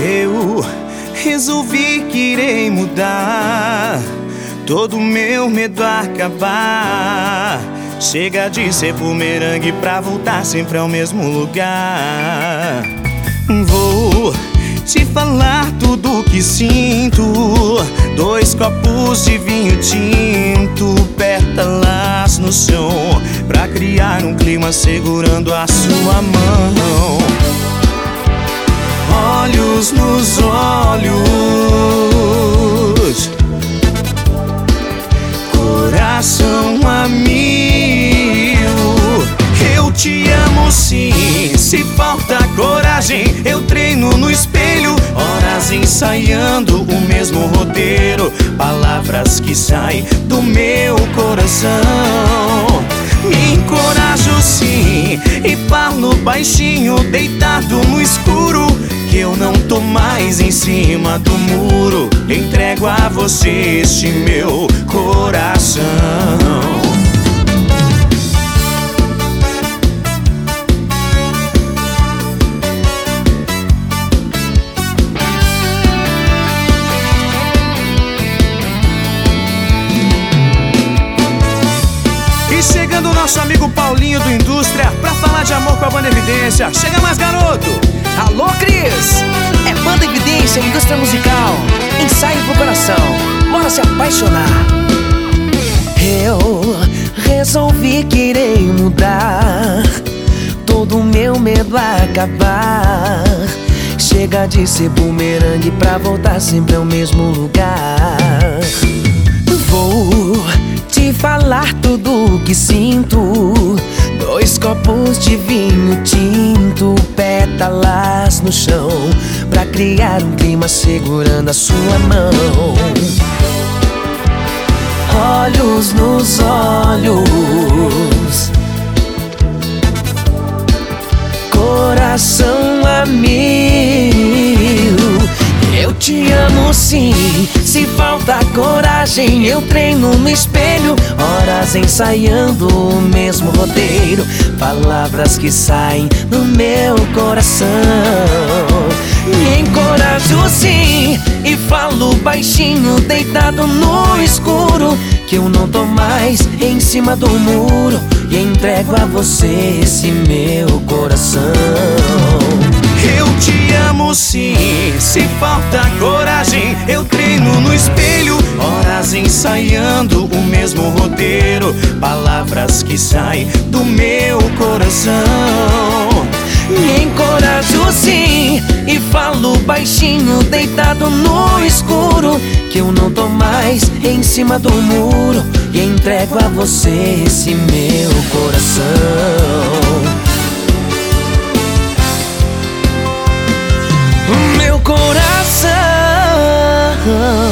Eu resolvi que irei mudar, todo meu medo acabar. Chega de ser bumerangue pra voltar sempre ao mesmo lugar. Vou te falar tudo que sinto, 2 copos de vinho tinto, pétalas no chão, pra criar um clima segurando a sua mão. Olhos nos olhos, coração a mil. Eu te amo sim, se falta coragem eu treino no espelho, horas ensaiando o mesmo roteiro, palavras que saem do meu coração. Me encorajo sim e falo baixinho, deitado no escuro, que eu não tô mais em cima do muro. Entrego a você este meu coração. E chegando o nosso amigo Paulinho do Indústria pra falar de amor com a Banda Evidência. Chega mais, garoto! Alô, Cris! É Banda Evidência, indústria musical, ensaio pro coração, bora se apaixonar. Eu resolvi que irei mudar, todo meu medo acabar. Chega de ser bumerangue pra voltar sempre ao mesmo lugar. Vou te falar tudo o que sinto, 2 copos de vinho tinto, pétalas no chão, pra criar um clima segurando a sua mão. Olhos nos olhos, coração a mil. Eu te amo sim, se falta coragem eu treino no espelho, horas ensaiando o mesmo roteiro, palavras que saem do meu coração. Me encorajo sim e falo baixinho, deitado no escuro, que eu não tô mais em cima do muro, e entrego a você esse meu coração. Eu te amo sim, se falta coragem eu treino no espelho, horas ensaiando o mesmo roteiro, palavras que saem do meu coração. Me encorajo sim e falo baixinho, deitado no escuro, que eu não tô mais em cima do muro, e entrego a você esse meu coração. Meu coração.